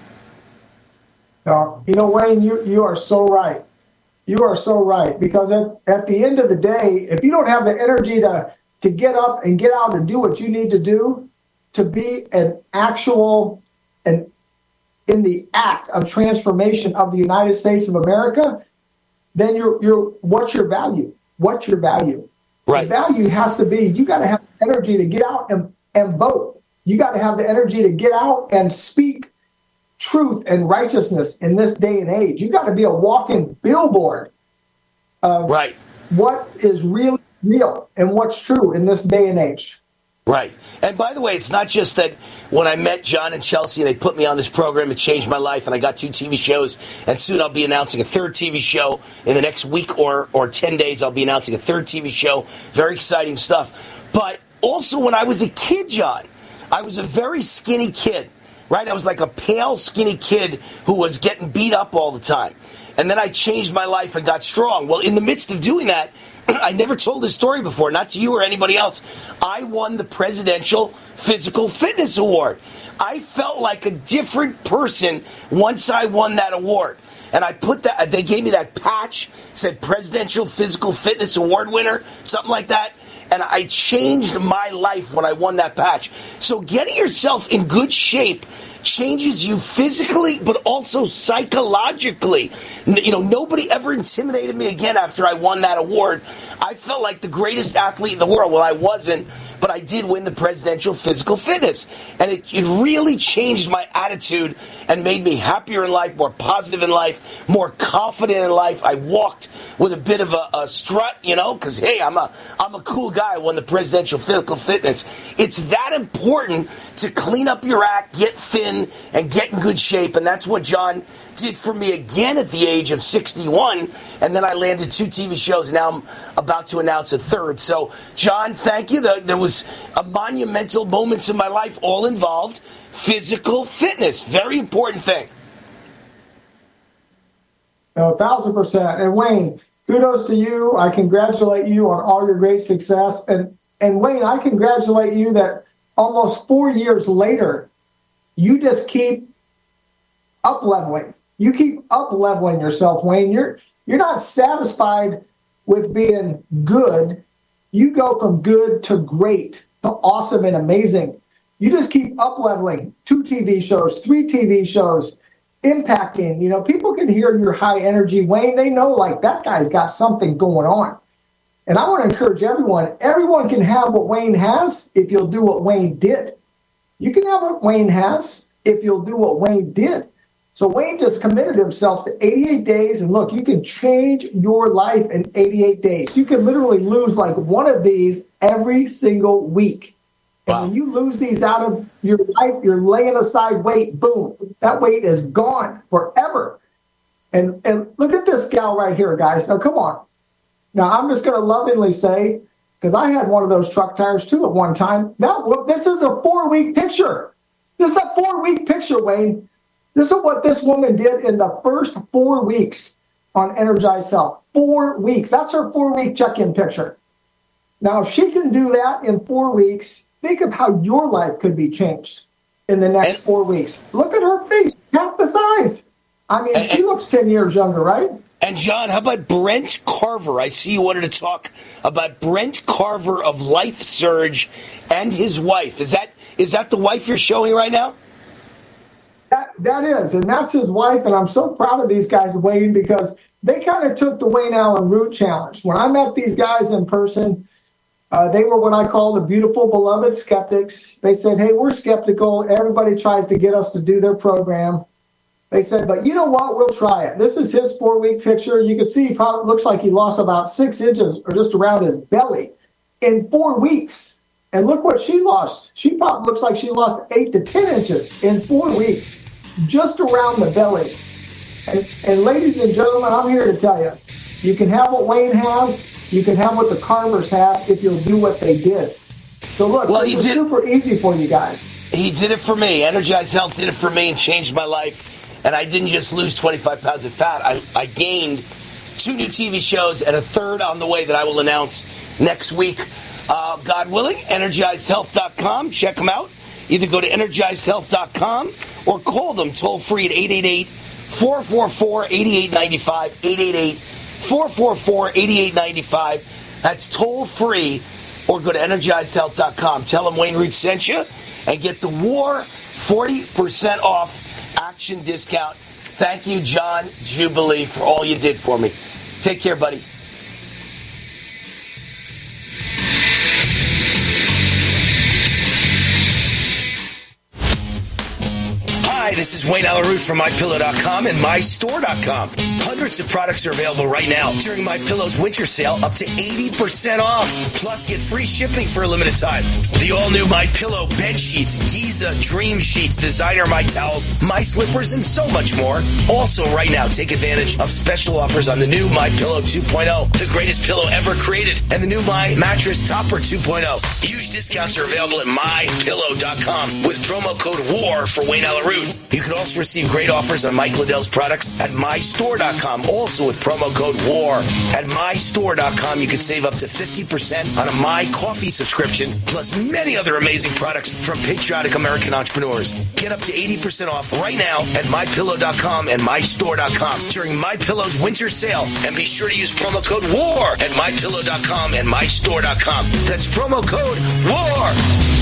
Uh, you know, Wayne, you, you are so right. You are so right. Because at, at the end of the day, if you don't have the energy to, to get up and get out and do what you need to do to be an actual, an in the act of transformation of the United States of America, then you're, you're, what's your value? What's your value? Right. The value has to be, you got to have energy to get out and, and vote. You got to have the energy to get out and speak truth and righteousness in this day and age. You got to be a walking billboard of right. what is really real and what's true in this day and age. Right. And by the way, it's not just that when I met John and Chelsea, they put me on this program, it changed my life, and I got two T V shows, and soon I'll be announcing a third T V show. In the next week or, or ten days, I'll be announcing a third T V show. Very exciting stuff. But also when I was a kid, John, I was a very skinny kid, right? I was like a pale, skinny kid who was getting beat up all the time. And then I changed my life and got strong. Well, in the midst of doing that, I never told this story before, not to you or anybody else. I won the Presidential Physical Fitness Award. I felt like a different person once I won that award. And I put that, they gave me that patch, said Presidential Physical Fitness Award winner, something like that. And I changed my life when I won that patch. So getting yourself in good shape changes you physically, but also psychologically. You know, nobody ever intimidated me again after I won that award. I felt like the greatest athlete in the world. Well, I wasn't, but I did win the Presidential Physical Fitness. And it, it really changed my attitude and made me happier in life, more positive in life, more confident in life. I walked with a bit of a, a strut, you know, because, hey, I'm a I'm a cool guy. I won the Presidential Physical Fitness. It's that important to clean up your act, get thin, and get in good shape. And that's what John did for me again at the age of sixty-one. And then I landed two T V shows, and now I'm about to announce a third. So, John, thank you. There was a monumental moments in my life all involved physical fitness. Very important thing. A thousand percent. And Wayne, kudos to you. I congratulate you on all your great success. And, and Wayne, I congratulate you that almost four years later, you just keep up leveling. You keep up leveling yourself, Wayne. You're you're not satisfied with being good. You go from good to great to awesome and amazing. You just keep up leveling. Two T V shows, three T V shows, impacting. You know, people can hear your high energy, Wayne. They know, like, that guy's got something going on. And I want to encourage everyone. Everyone can have what Wayne has if you'll do what Wayne did. You can have what Wayne has if you'll do what Wayne did. So Wayne just committed himself to eighty-eight days. And look, you can change your life in eighty-eight days. You can literally lose like one of these every single week. And wow. When you lose these out of your life, you're laying aside weight. Boom. That weight is gone forever. And, and look at this gal right here, guys. Now, come on. Now, I'm just going to lovingly say, because I had one of those truck tires too at one time. Now, this is a four-week picture. This is a four-week picture, Wayne. This is what this woman did in the first four weeks on Energized Health. Four weeks. That's her four-week check-in picture. Now, if she can do that in four weeks, think of how your life could be changed in the next and, four weeks. Look at her face. It's half the size. I mean, and, she looks ten years younger, right? And, John, how about Brent Carver? I see you wanted to talk about Brent Carver of Life Surge and his wife. Is that is that the wife you're showing right now? That That is, and that's his wife, and I'm so proud of these guys, Wayne, because they kind of took the Wayne Allen Root Challenge. When I met these guys in person, uh, they were what I call the beautiful, beloved skeptics. They said, hey, we're skeptical. Everybody tries to get us to do their program. They said, but you know what? We'll try it. This is his four-week picture. You can see he probably looks like he lost about six inches or just around his belly in four weeks. And look what she lost. She probably looks like she lost eight to ten inches in four weeks, just around the belly. And, and ladies and gentlemen, I'm here to tell you, you can have what Wayne has. You can have what the Carvers have if you'll do what they did. So look, well, this is super easy for you guys. He did it for me. Energized Health did it for me and changed my life. And I didn't just lose twenty-five pounds of fat. I, I gained two new T V shows and a third on the way that I will announce next week. Uh, God willing, energized health dot com. Check them out. Either go to energized health dot com or call them toll free at eight eight eight, four four four, eight eight nine five, eight eight eight, four four four, eight eight nine five. That's toll free. Or go to energized health dot com. Tell them Wayne Root sent you and get the War forty percent off action discount. Thank you, John Jubilee, for all you did for me. Take care, buddy. Hi, this is Wayne Allen Root from my pillow dot com and my store dot com. Hundreds of products are available right now during MyPillow's winter sale, up to eighty percent off. Plus, get free shipping for a limited time. The all-new MyPillow bed sheets, Giza Dream Sheets, designer My Towels, My Slippers, and so much more. Also, right now, take advantage of special offers on the new MyPillow two point oh, the greatest pillow ever created, and the new My Mattress Topper two point oh. Huge discounts are available at my pillow dot com with promo code WAR for Wayne Allen Root. You can also receive great offers on Mike Liddell's products at my store dot com, also with promo code WAR. At my store dot com, you can save up to fifty percent on a My Coffee subscription, plus many other amazing products from patriotic American entrepreneurs. Get up to eighty percent off right now at my pillow dot com and my store dot com during MyPillow's winter sale. And be sure to use promo code WAR at my pillow dot com and my store dot com. That's promo code WAR.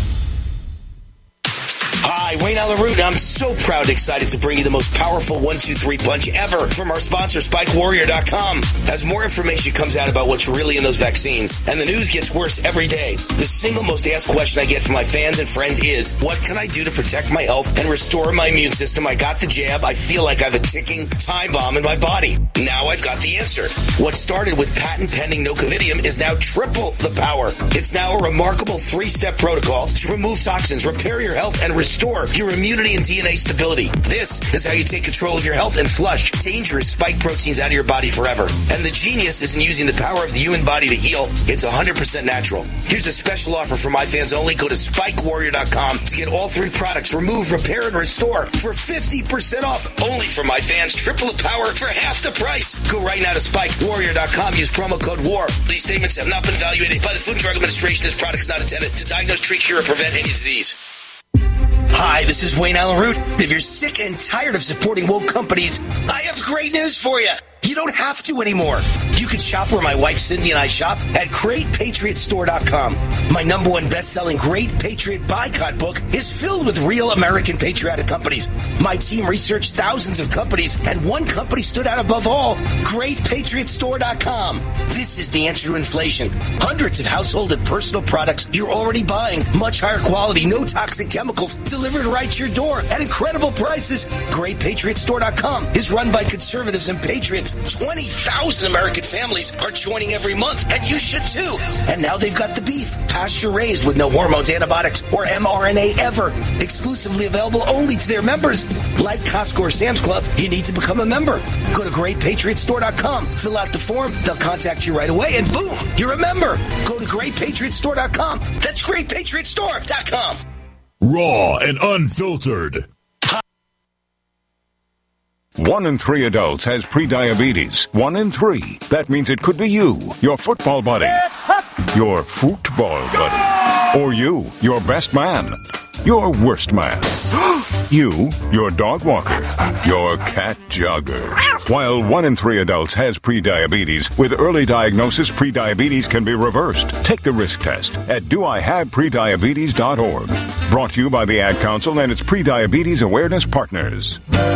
Hi, Wayne Allen Root. I'm so proud and excited to bring you the most powerful one two three punch ever from our sponsor, Spike Warrior dot com. As more information comes out about what's really in those vaccines, and the news gets worse every day, the single most asked question I get from my fans and friends is, what can I do to protect my health and restore my immune system? I got the jab. I feel like I have a ticking time bomb in my body. Now I've got the answer. What started with patent-pending Nocovidium is now triple the power. It's now a remarkable three-step protocol to remove toxins, repair your health, and restore your immunity and D N A stability. This is how you take control of your health and flush dangerous spike proteins out of your body forever. And the genius isn't using the power of the human body to heal. It's one hundred percent natural. Here's a special offer for my fans only. Go to Spike Warrior dot com to get all three products, remove, repair, and restore for fifty percent off. Only for my fans. Triple the power for half the price. Go right now to Spike Warrior dot com. Use promo code WAR. These statements have not been evaluated by the Food and Drug Administration. This product is not intended to diagnose, treat, cure, or prevent any disease. Hi, this is Wayne Allen Root. If you're sick and tired of supporting woke companies, I have great news for you. You don't have to anymore. You can shop where my wife Cindy and I shop at great patriot store dot com. My number one best-selling Great Patriot Boycott book is filled with real American patriotic companies. My team researched thousands of companies, and one company stood out above all, great patriot store dot com. This is the answer to inflation. Hundreds of household and personal products you're already buying. Much higher quality, no toxic chemicals, delivered right to your door at incredible prices. great patriot store dot com is run by conservatives and patriots. twenty thousand American families are joining every month, and you should too. And now they've got the beef, pasture-raised with no hormones, antibiotics, or mRNA ever. Exclusively available only to their members. Like Costco or Sam's Club, you need to become a member. Go to great patriot store dot com, fill out the form, they'll contact you right away, and boom, you're a member. Go to great patriot store dot com. That's great patriot store dot com. Raw and unfiltered. One in three adults has prediabetes. One in three. That means it could be you, your football buddy, your football buddy, or you, your best man, your worst man, you, your dog walker, your cat jogger. While one in three adults has prediabetes, with early diagnosis, prediabetes can be reversed. Take the risk test at do I have prediabetes dot org. Brought to you by the Ad Council and its Prediabetes Awareness Partners.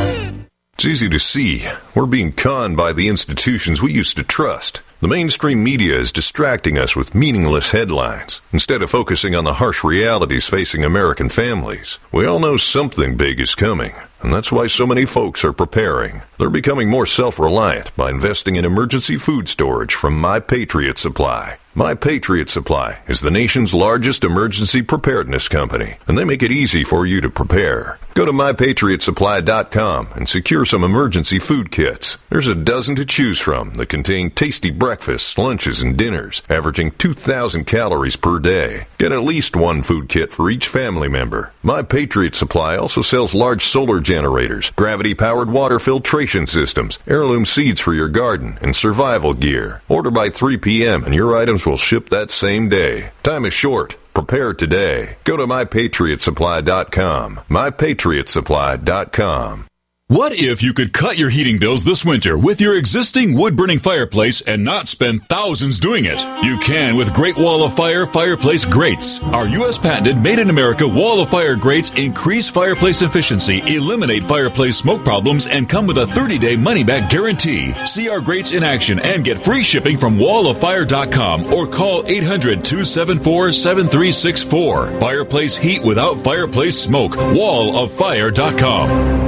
It's easy to see. We're being conned by the institutions we used to trust. The mainstream media is distracting us with meaningless headlines, instead of focusing on the harsh realities facing American families. We all know something big is coming, and that's why so many folks are preparing. They're becoming more self-reliant by investing in emergency food storage from My Patriot Supply. My Patriot Supply is the nation's largest emergency preparedness company, and they make it easy for you to prepare. Go to my patriot supply dot com and secure some emergency food kits. There's a dozen to choose from that contain tasty breakfasts, lunches, and dinners, averaging two thousand calories per day. Get at least one food kit for each family member. My Patriot Supply also sells large solar generators, gravity-powered water filtration systems, heirloom seeds for your garden, and survival gear. Order by three p.m. and your items will ship that same day. Time is short. Prepare today. Go to my patriot supply dot com. my patriot supply dot com. What if you could cut your heating bills this winter with your existing wood-burning fireplace and not spend thousands doing it? You can with Great Wall of Fire Fireplace Grates. Our U S patented made-in-America Wall of Fire grates increase fireplace efficiency, eliminate fireplace smoke problems, and come with a thirty-day money-back guarantee. See our grates in action and get free shipping from wall of fire dot com or call eight hundred, two seven four, seven three six four. Fireplace heat without fireplace smoke. wall of fire dot com.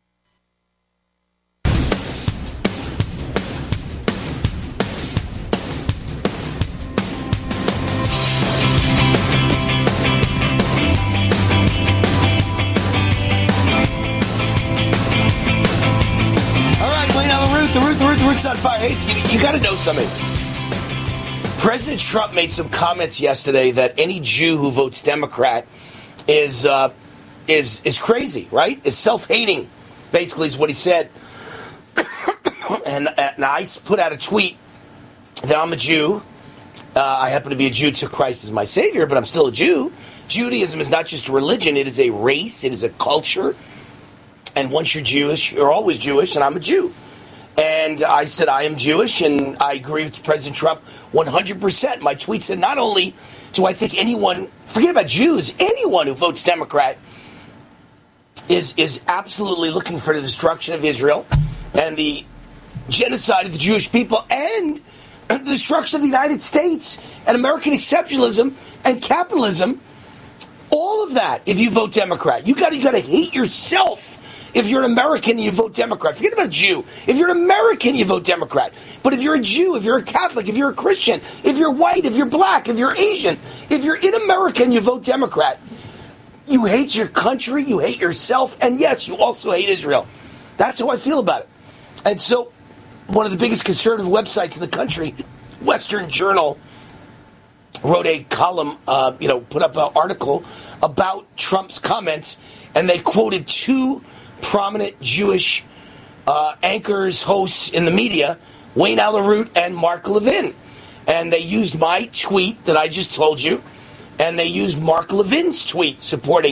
On fire. Hey, you, you got to know something. President Trump made some comments yesterday that any Jew who votes Democrat is uh, is is crazy, right? Is self-hating, basically, is what he said. and, and I put out a tweet that I'm a Jew. Uh, I happen to be a Jew, to Christ as my Savior, but I'm still a Jew. Judaism is not just a religion; it is a race, it is a culture. And once you're Jewish, you're always Jewish, and I'm a Jew. And I said, I am Jewish, and I agree with President Trump one hundred percent. My tweet said, not only do I think anyone, forget about Jews, anyone who votes Democrat is, is absolutely looking for the destruction of Israel and the genocide of the Jewish people and the destruction of the United States and American exceptionalism and capitalism. All of that, if you vote Democrat. You got you got to hate yourself. If you're an American, you vote Democrat. Forget about Jew. If you're an American, you vote Democrat. But if you're a Jew, if you're a Catholic, if you're a Christian, if you're white, if you're black, if you're Asian, if you're in America and you vote Democrat, you hate your country, you hate yourself, and yes, you also hate Israel. That's how I feel about it. And so, one of the biggest conservative websites in the country, Western Journal, wrote a column, uh, you know, put up an article about Trump's comments, and they quoted two prominent Jewish uh, anchors, hosts in the media, Wayne Allen Root and Mark Levin. And they used my tweet that I just told you, and they used Mark Levin's tweet supporting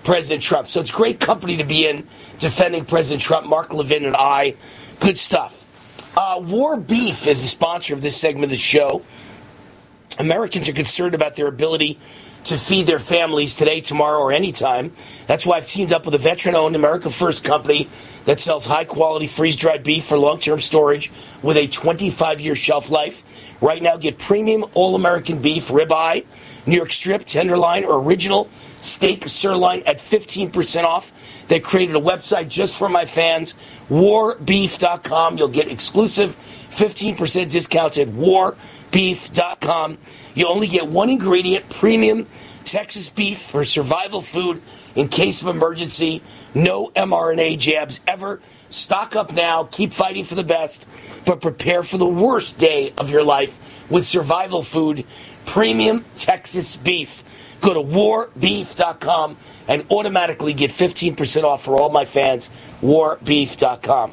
President Trump. So it's great company to be in, defending President Trump, Mark Levin and I. Good stuff. Uh, War Beef is the sponsor of this segment of the show. Americans are concerned about their ability to feed their families today, tomorrow, or anytime. That's why I've teamed up with a veteran-owned America First company that sells high-quality freeze-dried beef for long-term storage with a twenty-five year shelf life. Right now, get premium all-American beef, ribeye, New York strip, tenderloin, or original steak sirloin at fifteen percent off. They created a website just for my fans, war beef dot com. You'll get exclusive fifteen percent discounts at war beef dot com. You only get one ingredient, premium Texas beef for survival food in case of emergency. No mRNA jabs ever. Stock up now. Keep fighting for the best, but prepare for the worst day of your life with survival food, premium Texas beef. Go to war beef dot com and automatically get fifteen percent off for all my fans. war beef dot com.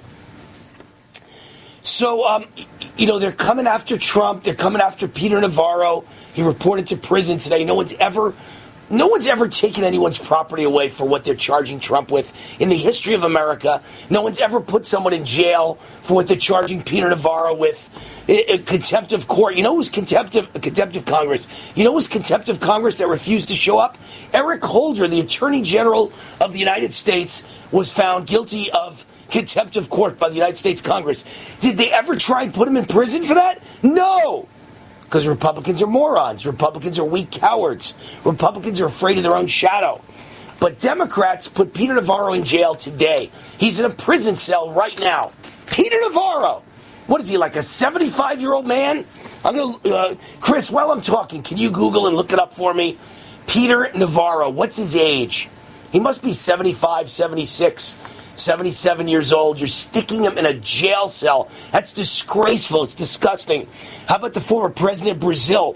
So, um, you know, they're coming after Trump. They're coming after Peter Navarro. He reported to prison today. No one's ever, no one's ever taken anyone's property away for what they're charging Trump with in the history of America. No one's ever put someone in jail for what they're charging Peter Navarro with. A, a contempt of court. You know who's contempt of, contempt of Congress? You know who's contempt of Congress that refused to show up? Eric Holder, the Attorney General of the United States, was found guilty of contempt of court by the United States Congress. Did they ever try and put him in prison for that? No! Because Republicans are morons. Republicans are weak cowards. Republicans are afraid of their own shadow. But Democrats put Peter Navarro in jail today. He's in a prison cell right now. Peter Navarro! What is he, like a seventy-five-year-old man? I'm gonna, uh, Chris, while I'm talking, can you Google and look it up for me? Peter Navarro, what's his age? He must be seventy-five, seventy-six. seventy-seven years old. You're sticking him in a jail cell. That's disgraceful. It's disgusting. How about the former president of Brazil?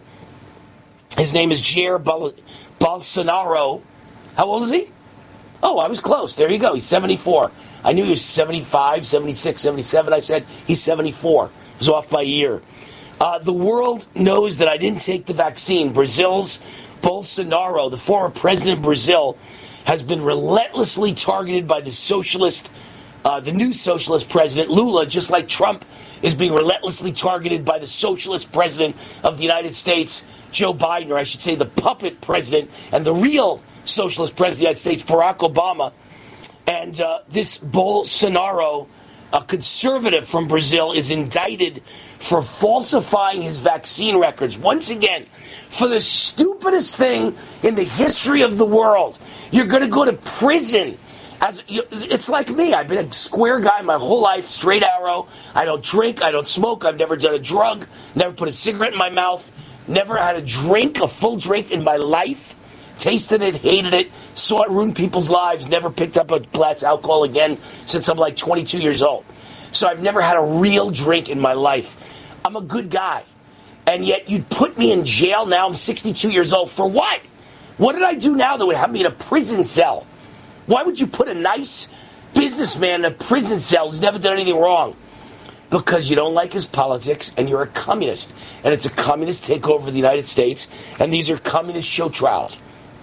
His name is Jair Bolsonaro. How old is he? Oh, I was close. There you go. He's seventy-four. I knew he was seventy-five, seventy-six, seventy-seven. I said he's seventy-four. I was off by a year. Uh, the world knows that I didn't take the vaccine. Brazil's Bolsonaro, the former president of Brazil, has been relentlessly targeted by the socialist, uh, the new socialist president, Lula, just like Trump is being relentlessly targeted by the socialist president of the United States, Joe Biden, or I should say the puppet president, and the real socialist president of the United States, Barack Obama. And uh, this Bolsonaro, a conservative from Brazil, is indicted for falsifying his vaccine records. Once again, for the stupidest thing in the history of the world. You're going to go to prison. As it's like me. I've been a square guy my whole life, straight arrow. I don't drink. I don't smoke. I've never done a drug. Never put a cigarette in my mouth. Never had a drink, a full drink in my life. Tasted it, hated it, saw it ruin people's lives, never picked up a glass of alcohol again since I'm like twenty-two years old. So I've never had a real drink in my life. I'm a good guy. And yet you'd put me in jail now. I'm sixty-two years old. For what? What did I do now that would have me in a prison cell? Why would you put a nice businessman in a prison cell who's never done anything wrong? Because you don't like his politics and you're a communist. And it's a communist takeover of the United States. And these are communist show trials.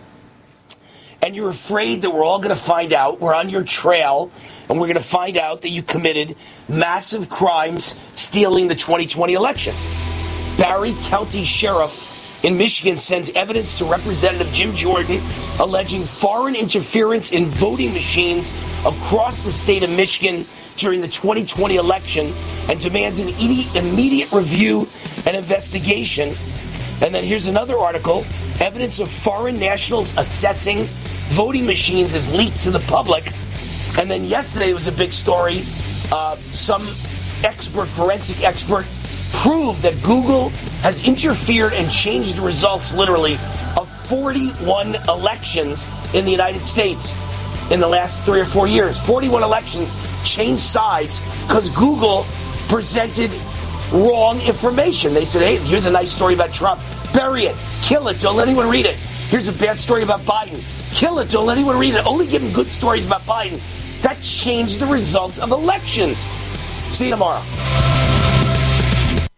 And you're afraid that we're all going to find out, we're on your trail, and we're going to find out that you committed massive crimes stealing the twenty twenty election. Barry County Sheriff in Michigan sends evidence to Representative Jim Jordan alleging foreign interference in voting machines across the state of Michigan during the twenty twenty election and demands an immediate review and investigation. And then here's another article. Evidence of foreign nationals assessing voting machines is leaked to the public. And then yesterday was a big story. Uh, some expert, forensic expert, proved that Google has interfered and changed the results, literally, of forty-one elections in the United States in the last three or four years. forty-one elections changed sides because Google presented wrong information. They said, hey, here's a nice story about Trump. Bury it. Kill it. Don't let anyone read it. Here's a bad story about Biden. Kill it. Don't let anyone read it. Only give them good stories about Biden. That changed the results of elections. See you tomorrow.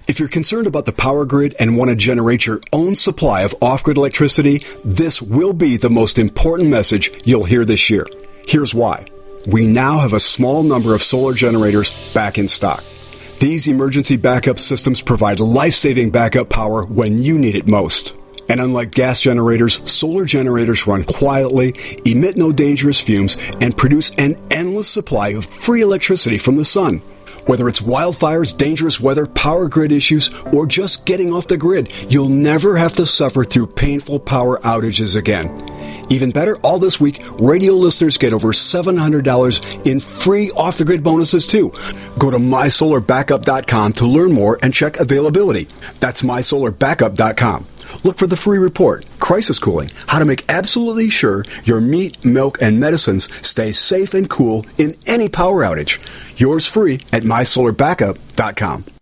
If you're concerned about the power grid and want to generate your own supply of off-grid electricity, this will be the most important message you'll hear this year. Here's why. We now have a small number of solar generators back in stock. These emergency backup systems provide life-saving backup power when you need it most. And unlike gas generators, solar generators run quietly, emit no dangerous fumes, and produce an endless supply of free electricity from the sun. Whether it's wildfires, dangerous weather, power grid issues, or just getting off the grid, you'll never have to suffer through painful power outages again. Even better, all this week, radio listeners get over seven hundred dollars in free off-the-grid bonuses, too. Go to my solar backup dot com to learn more and check availability. That's my solar backup dot com. Look for the free report, Crisis Cooling, how to make absolutely sure your meat, milk, and medicines stay safe and cool in any power outage. Yours free at my solar backup dot com.